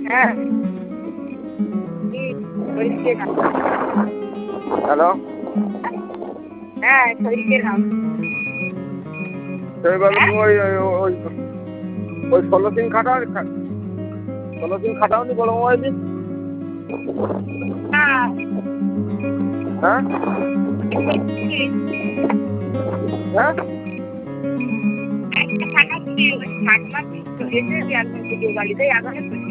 হ্যাঁ হ্যালো হ্যাঁ শরীরকে নাম এবার ওই ওই ওই 16 দিন খাটাও 16 দিন খাটাওনি বড় মোবাইল দিন হ্যাঁ হ্যাঁ হ্যাঁ একটা ফাঁকা ছিল ফাঁকা এসে আমি ভিডিও বাড়িতে আগে